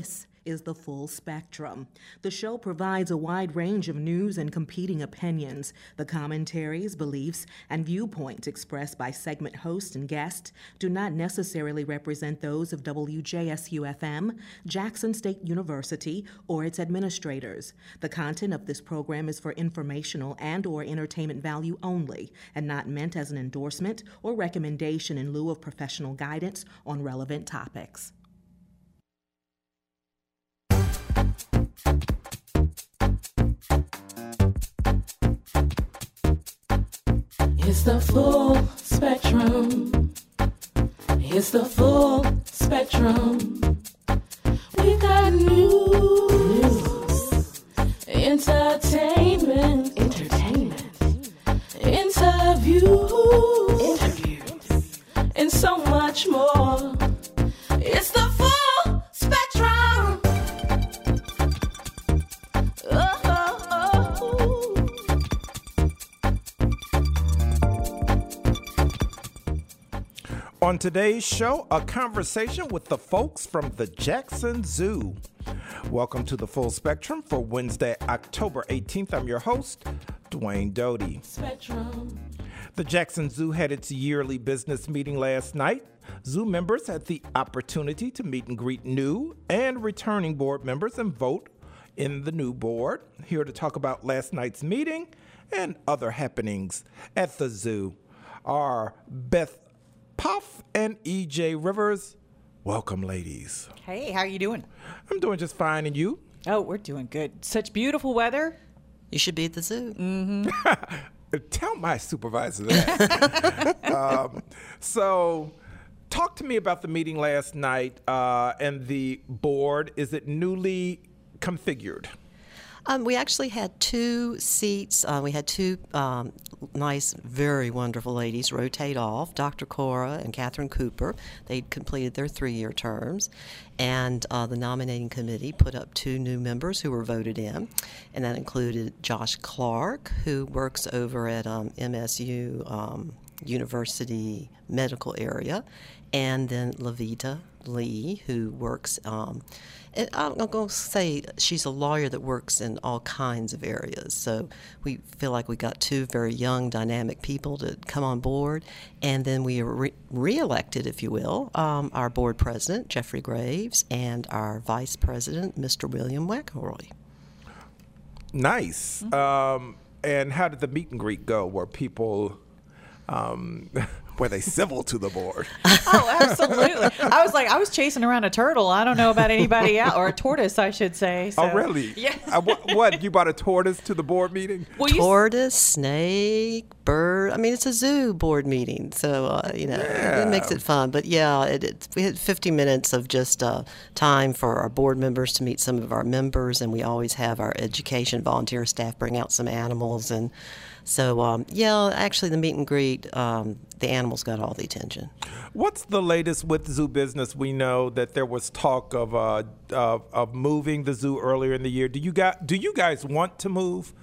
This is The Full Spectrum. The show provides a wide range of news and competing opinions. The commentaries, beliefs, and viewpoints expressed by segment host and guest do not necessarily represent those of WJSU-FM, Jackson State University, or its administrators. The content of this program is for informational and/or entertainment value only, and not meant as an endorsement or recommendation in lieu of professional guidance on relevant topics. It's the full spectrum. It's the full spectrum. We got news, entertainment, interviews, and so much more. It's the full spectrum. On today's show, a conversation with the folks from the Jackson Zoo. Welcome to the Full Spectrum for Wednesday, October 18th. I'm your host, Dwayne Doty. Spectrum. The Jackson Zoo had its yearly business meeting last night. Zoo members had the opportunity to meet and greet new and returning board members and vote in the new board. Here to talk about last night's meeting and other happenings at the zoo are Beth Puff and E.J. Rivers. Welcome, ladies. Hey, how are you doing? I'm doing just fine, and you? Oh, we're doing good. Such beautiful weather. You should be at the zoo. Mm-hmm. Tell my supervisor that. So, talk to me about the meeting last night and the board. Is it newly configured? We actually had two seats. We had two nice, very wonderful ladies rotate off, Dr. Cora and Catherine Cooper. They'd completed their 3-year terms. And the nominating committee put up 2 new members who were voted in. And that included Josh Clark, who works over at MSU University Medical Area, and then Levita Lee, who works and I'm going to say she's a lawyer that works in all kinds of areas. So we feel like we got 2 very young, dynamic people to come on board. And then we re-elected, if you will, our board president, Jeffrey Graves, and our vice president, Mr. William McElroy. Nice. Mm-hmm. And how did the meet and greet go? Were people... were they civil to the board? Oh, absolutely. I was chasing around a turtle. I don't know about anybody else, or a tortoise, I should say. So. Oh, really? Yeah. What, you brought a tortoise to the board meeting? Well, tortoise, snake, bird. I mean, it's a zoo board meeting, so, It makes it fun. But, yeah, we had 50 minutes of just time for our board members to meet some of our members, and we always have our education volunteer staff bring out some animals. And so, actually the meet and greet, the animals got all the attention. What's the latest with zoo business? We know that there was talk of moving the zoo earlier in the year. Do you guys want to move?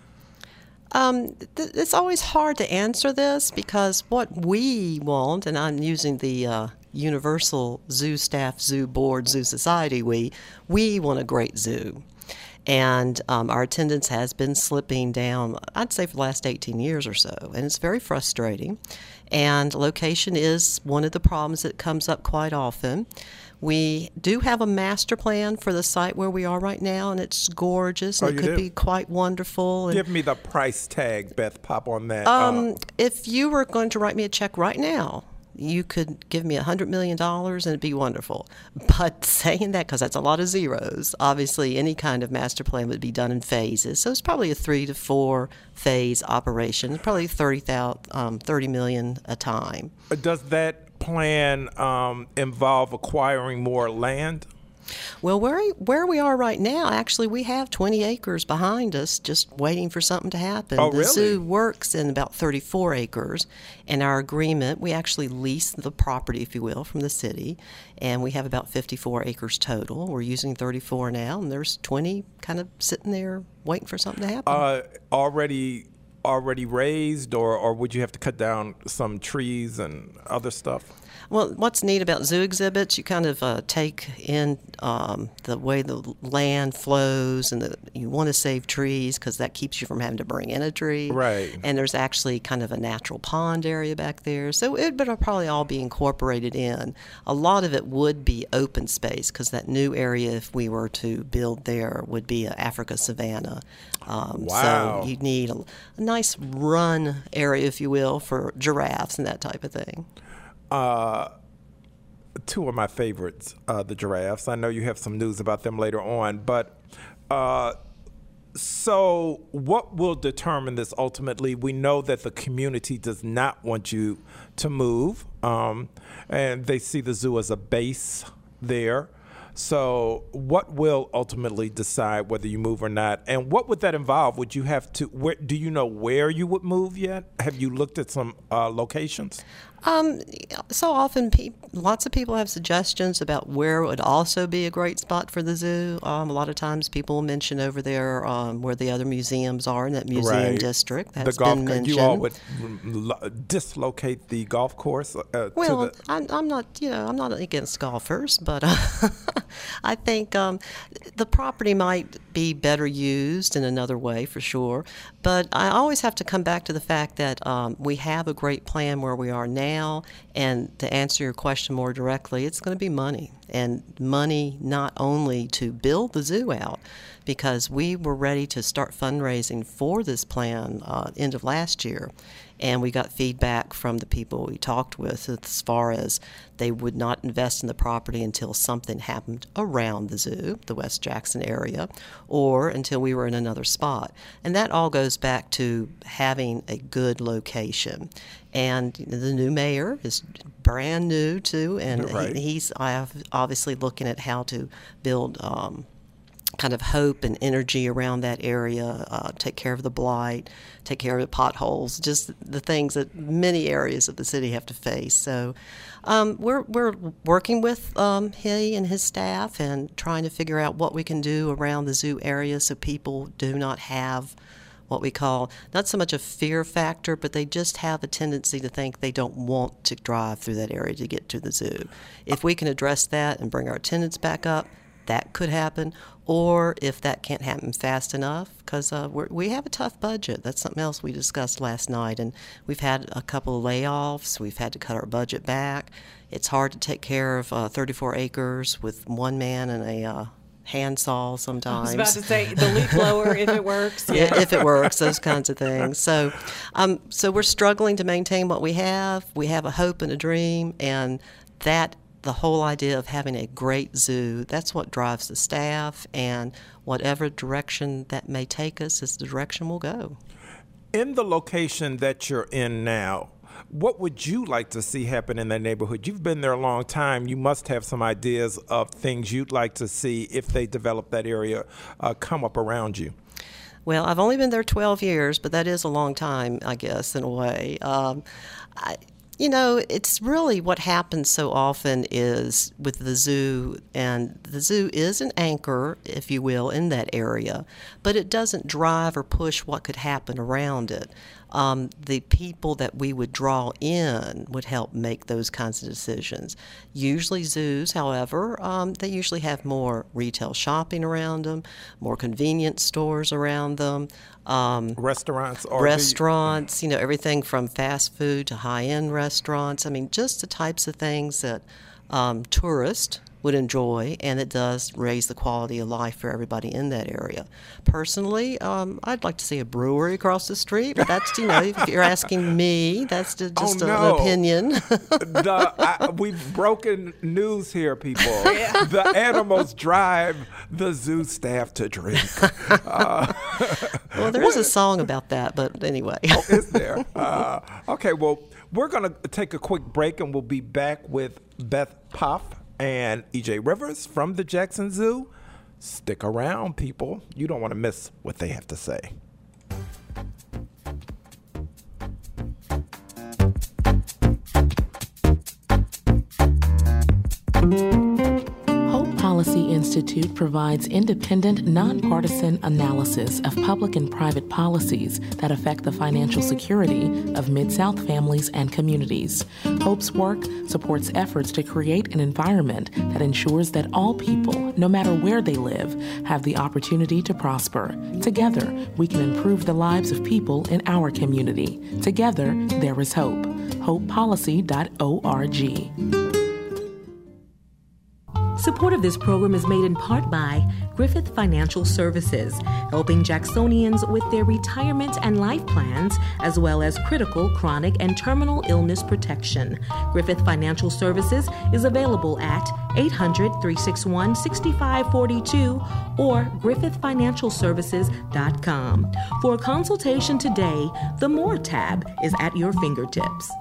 It's always hard to answer this because what we want, and I'm using the Universal Zoo Staff, Zoo Board, Zoo Society, we want a great zoo. And our attendance has been slipping down, I'd say, for the last 18 years or so. And it's very frustrating. And location is one of the problems that comes up quite often. We do have a master plan for the site where we are right now, and it's gorgeous, and it could be quite wonderful. And give me the price tag, Beth Pop, on that. If you were going to write me a check right now, you could give me $100 million and it'd be wonderful. But saying that, because that's a lot of zeros, obviously any kind of master plan would be done in phases. So it's probably a 3 to 4 phase operation. It's probably $30 million a time. Does that plan involve acquiring more land? Well, where we are right now, actually, we have 20 acres behind us just waiting for something to happen. Oh, the really? zoo works in about 34 acres. In our agreement, we actually lease the property, if you will, from the city, and we have about 54 acres total. We're using 34 now, and there's 20 kind of sitting there waiting for something to happen. Already already raised, or would you have to cut down some trees and other stuff? Well, what's neat about zoo exhibits, you kind of take in the way the land flows, and you want to save trees because that keeps you from having to bring in a tree. Right. And there's actually kind of a natural pond area back there, so it would probably all be incorporated in. A lot of it would be open space because that new area, if we were to build there, would be an Africa savanna. Wow. So you need a nice run area, if you will, for giraffes and that type of thing. Two of my favorites, the giraffes. I know you have some news about them later on, but so what will determine this ultimately? We know that the community does not want you to move, and they see the zoo as a base there. So what will ultimately decide whether you move or not? And what would that involve? Would you have to, do you know where you would move yet? Have you looked at some locations? So often, lots of people have suggestions about where would also be a great spot for the zoo. A lot of times people mention over there where the other museums are in that museum district. That's been mentioned. You all would dislocate the golf course? Well, I'm not against golfers, but I think the property might be better used in another way for sure. But I always have to come back to the fact that we have a great plan where we are now. And to answer your question more directly, it's going to be money. And money not only to build the zoo out, because we were ready to start fundraising for this plan end of last year. And we got feedback from the people we talked with as far as they would not invest in the property until something happened around the zoo, the West Jackson area, or until we were in another spot. And that all goes back to having a good location. And the new mayor is brand new, too, and he's obviously looking at how to build kind of hope and energy around that area, take care of the blight, take care of the potholes, just the things that many areas of the city have to face. So we're working with he and his staff and trying to figure out what we can do around the zoo area so people do not have what we call not so much a fear factor, but they just have a tendency to think they don't want to drive through that area to get to the zoo. If we can address that and bring our attendance back up, that could happen. Or if that can't happen fast enough, because we have a tough budget. That's something else we discussed last night. And we've had a couple of layoffs. We've had to cut our budget back. It's hard to take care of 34 acres with one man and a handsaw sometimes. I was about to say the leaf blower if it works. Yeah, if it works, those kinds of things. So we're struggling to maintain what we have. We have a hope and a dream, and that the whole idea of having a great zoo, that's what drives the staff, and whatever direction that may take us is the direction we'll go. In the location that you're in now, what would you like to see happen in that neighborhood? You've been there a long time. You must have some ideas of things you'd like to see if they develop that area come up around you. Well, I've only been there 12 years, but that is a long time, I guess, in a way. It's really what happens so often is with the zoo, and the zoo is an anchor, if you will, in that area, but it doesn't drive or push what could happen around it. The people that we would draw in would help make those kinds of decisions. Usually zoos, however, they usually have more retail shopping around them, more convenience stores around them. Restaurants, everything from fast food to high-end restaurants. I mean, just the types of things that tourists would enjoy, and it does raise the quality of life for everybody in that area. Personally, I'd like to see a brewery across the street, but that's, if you're asking me, that's just an opinion. We've broken news here, people. Yeah. The animals drive the zoo staff to drink. Well, there is a song about that, but anyway. Oh, is there? Okay, well, we're going to take a quick break, and we'll be back with Beth Poff and E.J. Rivers from the Jackson Zoo. Stick around, people. You don't want to miss what they have to say. Hope Policy Institute Institute provides independent, nonpartisan analysis of public and private policies that affect the financial security of Mid-South families and communities. HOPE's work supports efforts to create an environment that ensures that all people, no matter where they live, have the opportunity to prosper. Together, we can improve the lives of people in our community. Together, there is hope. HopePolicy.org. Support of this program is made in part by Griffith Financial Services, helping Jacksonians with their retirement and life plans, as well as critical, chronic, and terminal illness protection. Griffith Financial Services is available at 800-361-6542 or griffithfinancialservices.com. For a consultation today, the More tab is at your fingertips.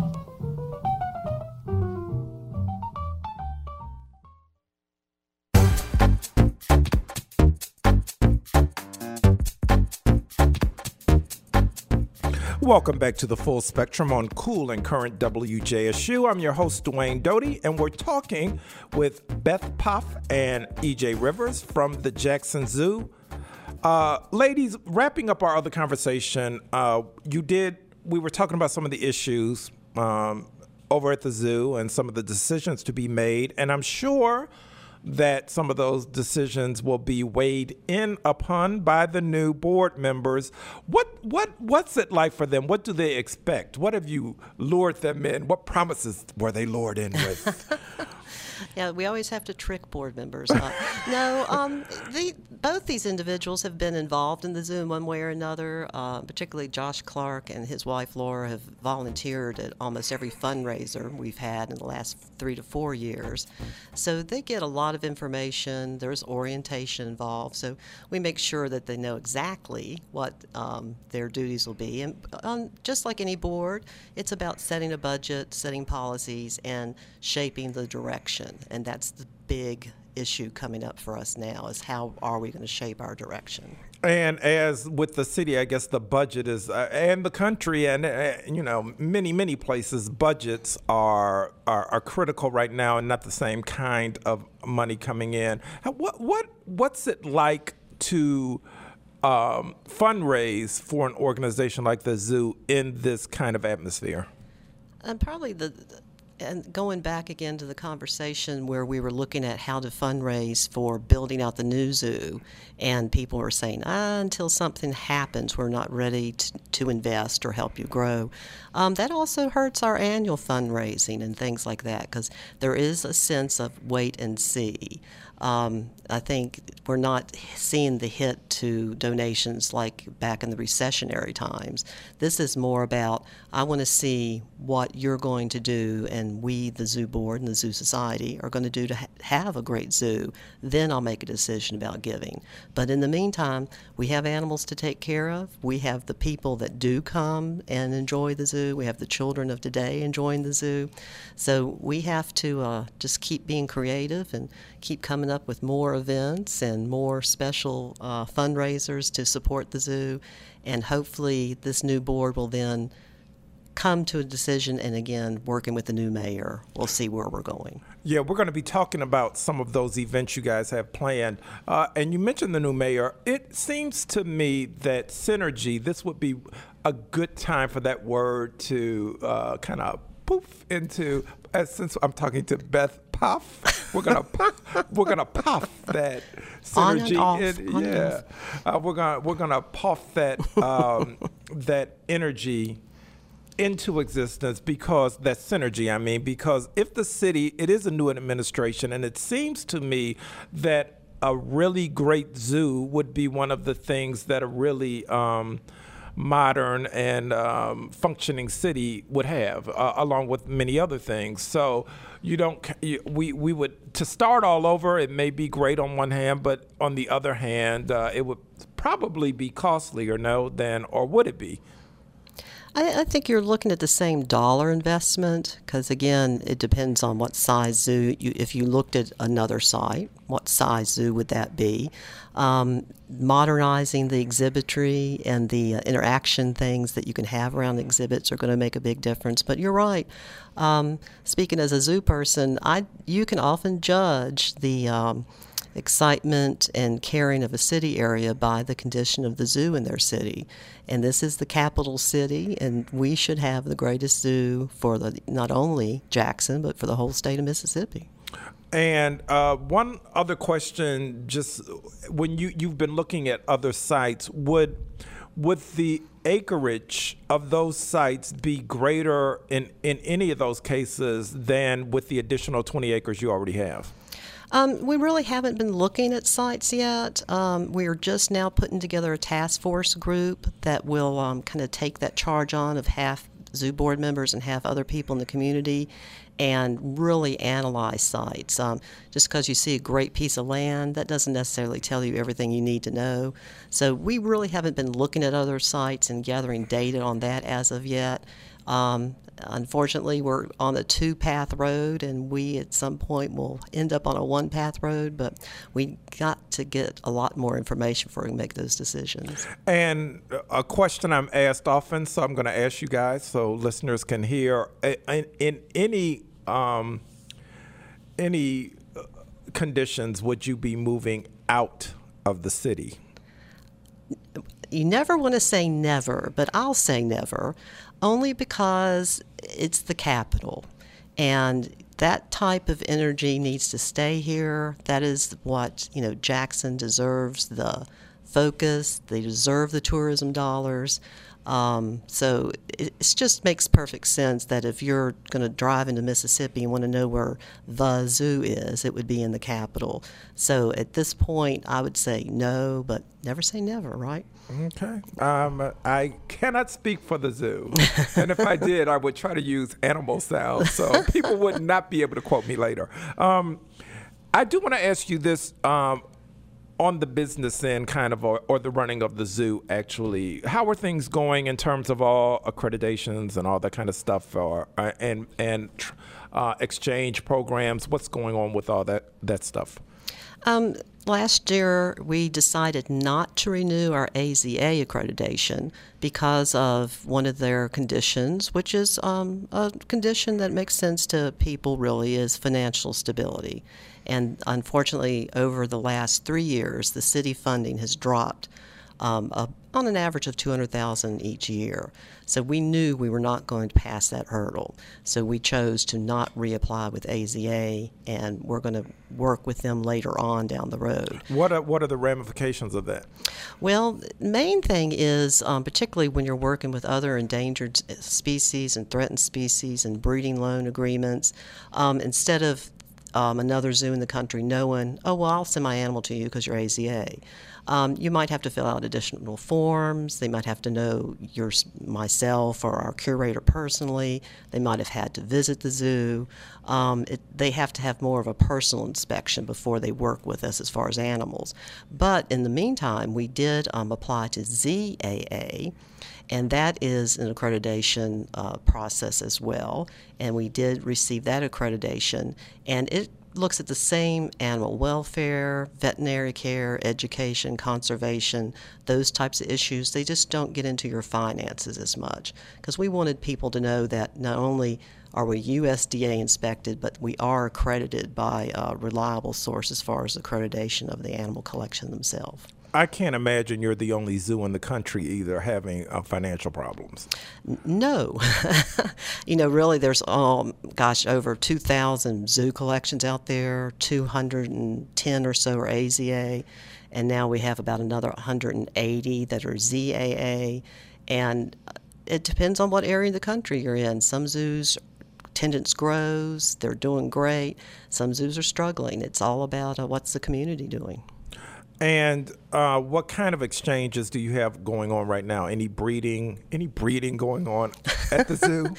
Welcome back to the Full Spectrum on Cool and Current WJSU. I'm your host, Dwayne Doty, and we're talking with Beth Poff and E.J. Rivers from the Jackson Zoo. Ladies, wrapping up our other conversation, we were talking about some of the issues over at the zoo and some of the decisions to be made, and I'm sure that some of those decisions will be weighed in upon by the new board members. What's it like for them? What do they expect? What have you lured them in? What promises were they lured in with? Yeah, we always have to trick board members. Both these individuals have been involved in the zoo in one way or another. Particularly Josh Clark and his wife Laura have volunteered at almost every fundraiser we've had in the last 3 to 4 years. So they get a lot of information. There's orientation involved. So we make sure that they know exactly what their duties will be. And just like any board, it's about setting a budget, setting policies, and shaping the direction. And that's the big issue coming up for us now, is how are we going to shape our direction? And as with the city, I guess the budget is, and the country, and many places, budgets are critical right now, and not the same kind of money coming in. What's it like to fundraise for an organization like the zoo in this kind of atmosphere? Probably and going back again to the conversation where we were looking at how to fundraise for building out the new zoo, and people were saying, until something happens, we're not ready to invest or help you grow. That also hurts our annual fundraising and things like that, because there is a sense of wait and see. I think we're not seeing the hit to donations like back in the recessionary times. This is more about, I want to see what you're going to do, and we, the zoo board and the zoo society, are going to do to have a great zoo. Then I'll make a decision about giving. But in the meantime, we have animals to take care of. We have the people that do come and enjoy the zoo. We have the children of today enjoying the zoo. So we have to just keep being creative and keep coming up with more events and more special fundraisers to support the zoo. And hopefully this new board will then come to a decision, and again, working with the new mayor, we'll see where we're going. Yeah, we're going to be talking about some of those events you guys have planned. And you mentioned the new mayor. It seems to me that synergy, this would be a good time for that word to kind of poof into, since I'm talking to Beth Poff, we're gonna puff that synergy. We're gonna puff that that energy into existence, because that synergy, because if the city, it is a new administration, and it seems to me that a really great zoo would be one of the things that a really modern and functioning city would have, along with many other things. So we would, to start all over, it may be great on one hand, but on the other hand, it would probably be costlier, or would it be? I think you're looking at the same dollar investment, because again, it depends on what size zoo. If you looked at another site, what size zoo would that be? Modernizing the exhibitry and the interaction things that you can have around exhibits are going to make a big difference. But you're right. Speaking as a zoo person, you can often judge the excitement and caring of a city area by the condition of the zoo in their city. And this is the capital city, and we should have the greatest zoo for not only Jackson, but for the whole state of Mississippi. And one other question, just when you've been looking at other sites, would the acreage of those sites be greater in any of those cases than with the additional 20 acres you already have? We really haven't been looking at sites yet. We're just now putting together a task force group that will kind of take that charge on of half zoo board members and half other people in the community and really analyze sites. Just because you see a great piece of land, that doesn't necessarily tell you everything you need to know. So we really haven't been looking at other sites and gathering data on that as of yet. Unfortunately, we're on a 2-path road, and we at some point will end up on a 1-path road, but we got to get a lot more information before we make those decisions. And a question I'm asked often, so I'm going to ask you guys so listeners can hear. In any conditions would you be moving out of the city? You never want to say never, but I'll say never, only because it's the capital. And that type of energy needs to stay here. That is what, Jackson deserves, the focus. They deserve the tourism dollars. So it just makes perfect sense that if you're going to drive into Mississippi and want to know where the zoo is, it would be in the capital. So at this point, I would say no, but never say never, right? Okay. I cannot speak for the zoo. And if I did, I would try to use animal sounds so people would not be able to quote me later. I do want to ask you this. On the business end, kind of, or the running of the zoo, actually, how are things going in terms of all accreditations and all that kind of stuff, and exchange programs? What's going on with all that stuff? Last year, we decided not to renew our AZA accreditation because of one of their conditions, which is a condition that makes sense to people, really, is financial stability. And unfortunately, over the last 3 years, the city funding has dropped on an average of $200,000 each year. So we knew we were not going to pass that hurdle. So we chose to not reapply with AZA, and we're going to work with them later on down the road. What are the ramifications of that? Well, the main thing is, particularly when you're working with other endangered species and threatened species and breeding loan agreements, instead of another zoo in the country knowing, oh, well, I'll send my animal to you because you're AZA. You might have to fill out additional forms. They might have to know myself or our curator personally. They might have had to visit the zoo. They have to have more of a personal inspection before they work with us as far as animals. But in the meantime, we did apply to ZAA, and that is an accreditation process as well. And we did receive that accreditation, and it looks at the same animal welfare, veterinary care, education, conservation, those types of issues. They just don't get into your finances as much, because we wanted people to know that not only are we USDA inspected, but we are accredited by a reliable source as far as accreditation of the animal collection themselves. I can't imagine you're the only zoo in the country either having financial problems. No. Really, there's, over 2,000 zoo collections out there, 210 or so are AZA, and now we have about another 180 that are ZAA, and it depends on what area of the country you're in. Some zoos, attendance grows, they're doing great. Some zoos are struggling. It's all about what's the community doing. And what kind of exchanges do you have going on right now? Any breeding going on at the zoo?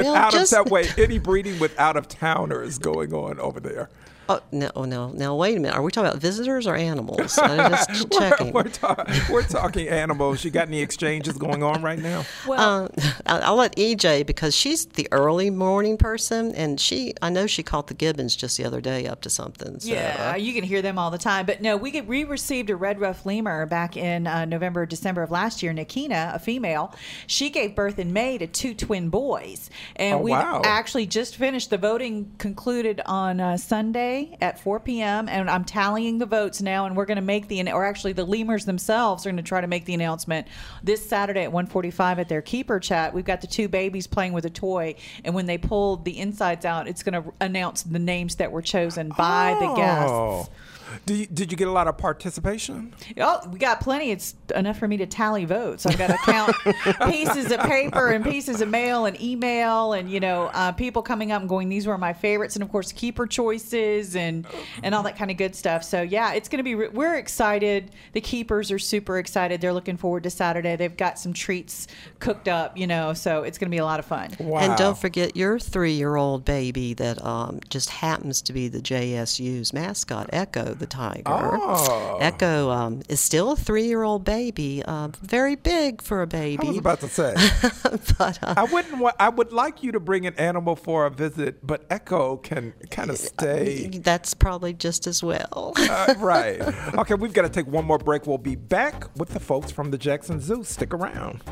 Any breeding with out-of-towners going on over there? Oh, no. Now, wait a minute. Are we talking about visitors or animals? I'm just checking. We're talking animals. You got any exchanges going on right now? Well, I'll let EJ, because she's the early morning person, and I know she caught the gibbons just the other day up to something. So. Yeah, you can hear them all the time. But no, we received a red ruff buff lemur back in November, December of last year, Nikina, a female, she gave birth in May to 2 twin boys. And we actually just finished. The voting concluded on Sunday at 4 p.m. and I'm tallying the votes now, and we're going to make the lemurs themselves are going to try to make the announcement this Saturday at 1:45 at their keeper chat. We've got the 2 babies playing with a toy, and when they pulled the insides out, it's going to announce the names that were chosen by the guests. Did you get a lot of participation? Oh, we got plenty. It's enough for me to tally votes. I've got to count pieces of paper and pieces of mail and email, and people coming up and going, these were my favorites, and of course keeper choices and all that kind of good stuff. So yeah, it's going to be. We're excited. The keepers are super excited. They're looking forward to Saturday. They've got some treats cooked up, so it's going to be a lot of fun. Wow. And don't forget your 3-year-old baby that just happens to be the JSU's mascot, Echo the tiger. Oh. Echo is still a 3-year-old baby, very big for a baby. I was about to say, but I would like you to bring an animal for a visit, but Echo can kind of stay. That's probably just as well. Right. Okay, we've got to take one more break. We'll be back with the folks from the Jackson Zoo. Stick around.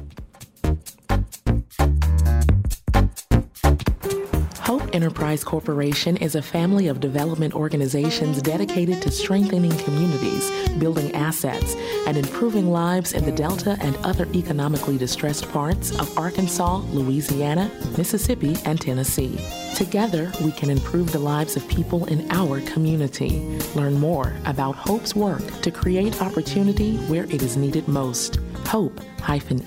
Hope Enterprise Corporation is a family of development organizations dedicated to strengthening communities, building assets, and improving lives in the Delta and other economically distressed parts of Arkansas, Louisiana, Mississippi, and Tennessee. Together, we can improve the lives of people in our community. Learn more about Hope's work to create opportunity where it is needed most. Hope-ec.org.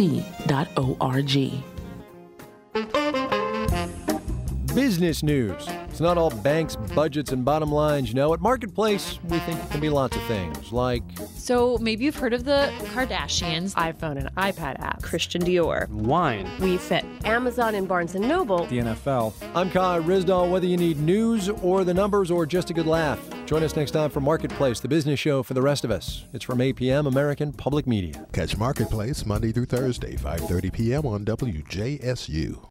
Business news. It's not all banks, budgets, and bottom lines. At Marketplace, we think it can be lots of things, like... So maybe you've heard of the Kardashians, iPhone and iPad apps, Christian Dior, wine, We Fit, Amazon and Barnes & Noble, the NFL. I'm Kai Rizdal. Whether you need news or the numbers or just a good laugh, join us next time for Marketplace, the business show for the rest of us. It's from 8 p.m. American Public Media. Catch Marketplace Monday through Thursday, 5:30 p.m. on WJSU.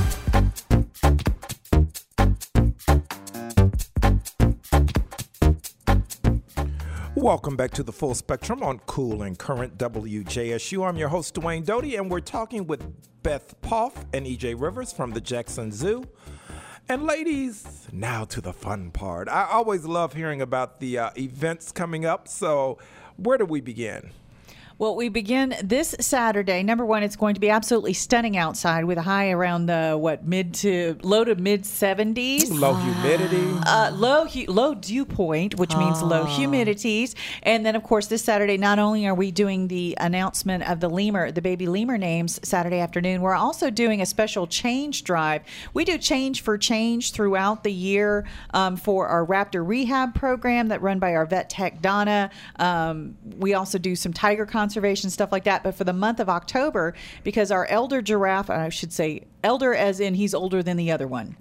Welcome back to the Full Spectrum on Cool and Current WJSU. I'm your host, Dwayne Doty, and we're talking with Beth Poff and EJ Rivers from the Jackson Zoo. And ladies, now to the fun part. I always love hearing about the events coming up, so where do we begin? Well, we begin this Saturday. Number one, it's going to be absolutely stunning outside with a high around the low to mid 70s. Low humidity. Low dew point, which means low humidities. And then, of course, this Saturday, not only are we doing the announcement of the baby lemur names Saturday afternoon, we're also doing a special change drive. We do change for change throughout the year for our raptor rehab program that run by our vet tech, Donna. We also do some tiger conservation, stuff like that. But for the month of October, because our elder giraffe, I should say elder as in he's older than the other one.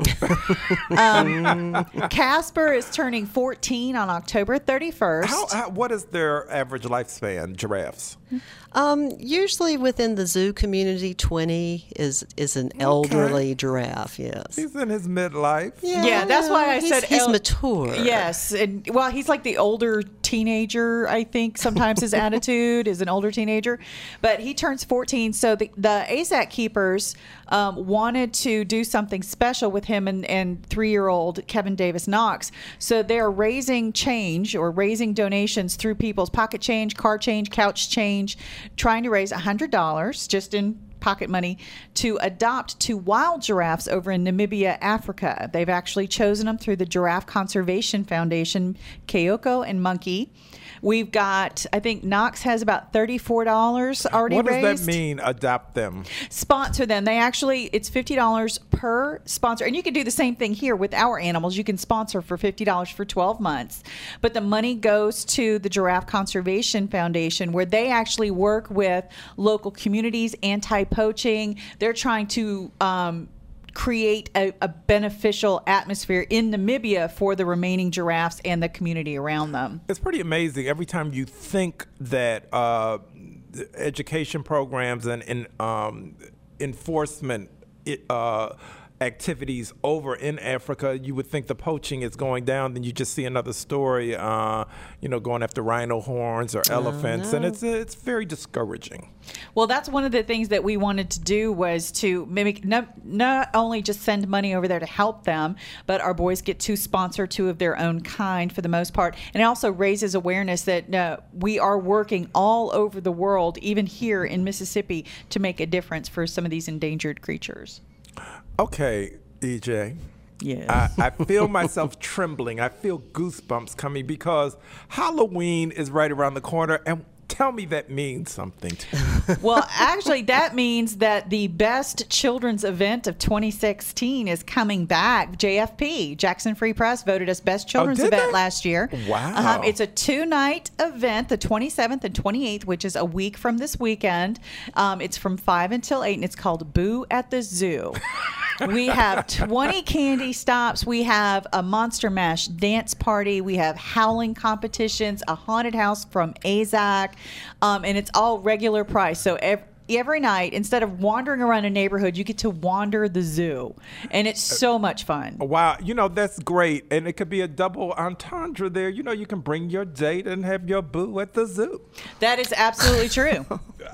Casper is turning 14 on October 31st. What is their average lifespan, giraffes? Usually within the zoo community, 20 is an elderly giraffe, yes. He's in his midlife. Yeah, that's why I said he's mature. Yes. And, well, he's like the older teenager, I think. Sometimes his attitude is an older teenager. But he turns 14. So the ASAC keepers wanted to do something special with him and 3-year-old Kevin Davis Knox. So they're raising donations through people's pocket change, car change, couch change, trying to raise $100 just in pocket money to adopt 2 wild giraffes over in Namibia, Africa. They've actually chosen them through the Giraffe Conservation Foundation, Keoko and Monkey. We've got, I think Knox has about $34 already raised. What does that mean, adopt them? Sponsor them. It's $50 per sponsor. And you can do the same thing here with our animals. You can sponsor for $50 for 12 months. But the money goes to the Giraffe Conservation Foundation, where they actually work with local communities, anti-poaching. They're trying to create a beneficial atmosphere in Namibia for the remaining giraffes and the community around them. It's pretty amazing. Every time you think that education programs and enforcement activities over in Africa. You would think the poaching is going down, then you just see another story, going after rhino horns or elephants, and it's very discouraging. Well, that's one of the things that we wanted to do was to mimic not only just send money over there to help them, but our boys get to sponsor 2 of their own kind for the most part. And it also raises awareness that we are working all over the world, even here in Mississippi, to make a difference for some of these endangered creatures. Okay, EJ. Yeah. I feel myself trembling. I feel goosebumps coming because Halloween is right around the corner, and tell me that means something to me. Well, actually, that means that the best children's event of 2016 is coming back. JFP, Jackson Free Press, voted us best children's event last year. Wow. It's a 2-night event, the 27th and 28th, which is a week from this weekend. It's from 5 until 8, and it's called Boo at the Zoo. We have 20 candy stops. We have a Monster Mash dance party. We have howling competitions, a haunted house from AZAC, and it's all regular price. So every night, instead of wandering around a neighborhood, you get to wander the zoo, and it's so much fun. Wow, that's great, and it could be a double entendre there. You can bring your date and have your boo at the zoo. That is absolutely true.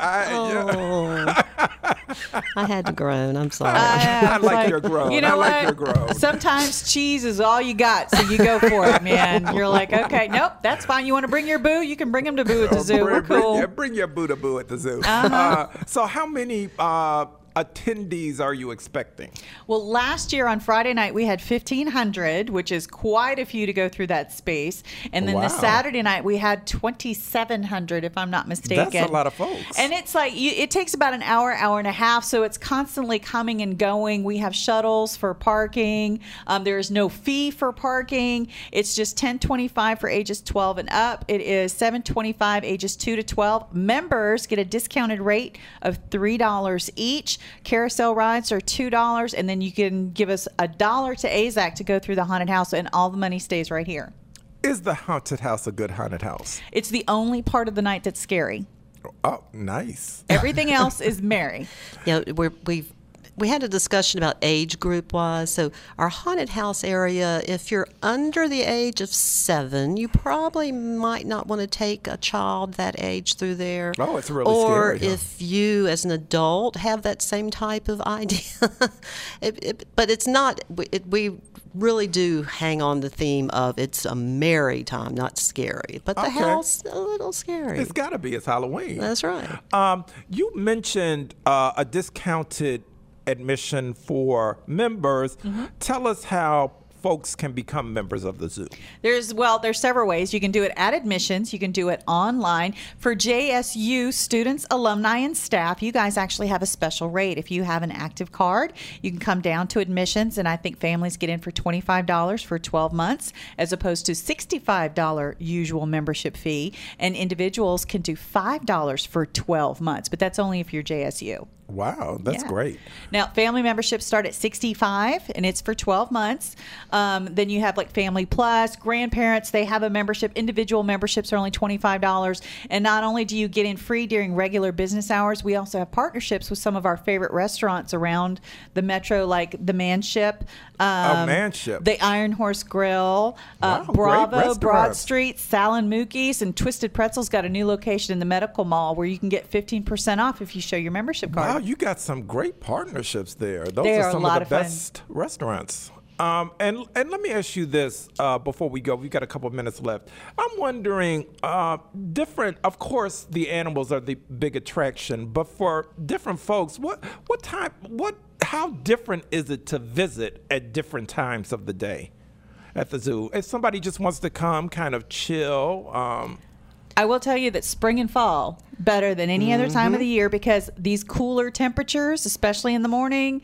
I had to groan. I'm sorry. I like your groan. You know like your what? groan. Sometimes cheese is all you got, so you go for it, man. You're like, okay, nope, that's fine. You want to bring your boo? You can bring him to Boo at the zoo. We're cool. Bring your boo to Boo at the zoo. So how many attendees are you expecting? Well, last year on Friday night, we had 1,500, which is quite a few to go through that space. And then the Saturday night, we had 2,700, if I'm not mistaken. That's a lot of folks. And it's like, it takes about an hour, hour and a half, so it's constantly coming and going. We have shuttles for parking. There is no fee for parking. It's just $10.25 for ages 12 and up. It is $7.25 ages 2 to 12. Members get a discounted rate of $3 each. Carousel rides are $2, and then you can give us $1 to AZAC to go through the haunted house, and all the money stays right here. Is the haunted house a good haunted house? It's the only part of the night that's scary. Oh, nice. Everything else is merry. Yeah, we had a discussion about age group wise. So our haunted house area, if you're under the age of 7, you probably might not want to take a child that age through there. Oh, it's really or scary. Or if you, as an adult, have that same type of idea. But it's not. We really do hang on the theme of it's a merry time, not scary. But the house, a little scary. It's got to be. It's Halloween. That's right. You mentioned a discounted admission for members. Mm-hmm. Tell us how folks can become members of the zoo. There's several ways. You can do it at admissions. You can do it online. For JSU students, alumni, and staff, you guys actually have a special rate. If you have an active card, you can come down to admissions, and I think families get in for $25 for 12 months as opposed to $65 usual membership fee, and individuals can do $5 for 12 months, but that's only if you're JSU. Wow, that's great. Now, family memberships start at $65, and it's for 12 months. Then you have like Family Plus, grandparents, they have a membership. Individual memberships are only $25. And not only do you get in free during regular business hours, we also have partnerships with some of our favorite restaurants around the metro, like the Manship. Manship. The Iron Horse Grill, Bravo, Broad Street, Sal and Mookie's, and Twisted Pretzel's got a new location in the Medical Mall where you can get 15% off if you show your membership card. Wow, you got some great partnerships there. Those they are some of the fun. best restaurants. And let me ask you this before we go. We've got a couple of minutes left. I'm wondering, of course, the animals are the big attraction, but for different folks, how different is it to visit at different times of the day at the zoo? If somebody just wants to come, kind of chill. I will tell you that spring and fall better than any other time of the year because these cooler temperatures, especially in the morning.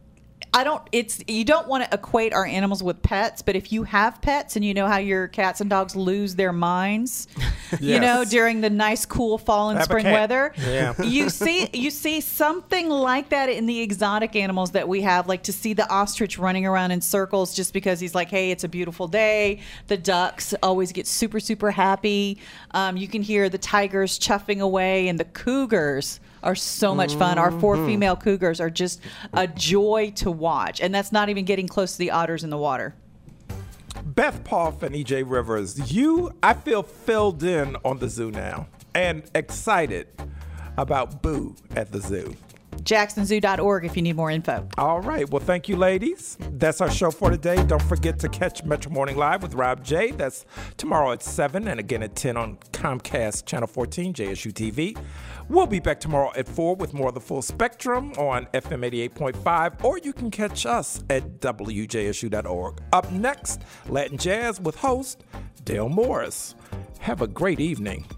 You don't want to equate our animals with pets, but if you have pets and you know how your cats and dogs lose their minds, Yes. during the nice, cool fall and spring weather, Yeah. you see something like that in the exotic animals that we have, like to see the ostrich running around in circles just because he's like, hey, it's a beautiful day. The ducks always get super, super happy. You can hear the tigers chuffing away, and the cougars are so much fun. Our 4 female cougars are just a joy to watch. And that's not even getting close to the otters in the water. Beth Poff and EJ Rivers, I feel filled in on the zoo now and excited about Boo at the zoo. JacksonZoo.org if you need more info. All right. Well, thank you, ladies. That's our show for today. Don't forget to catch Metro Morning Live with Rob J. That's tomorrow at 7 and again at 10 on Comcast Channel 14, JSU TV. We'll be back tomorrow at 4 with more of the Full Spectrum on FM 88.5, or you can catch us at WJSU.org. Up next, Latin Jazz with host Dale Morris. Have a great evening.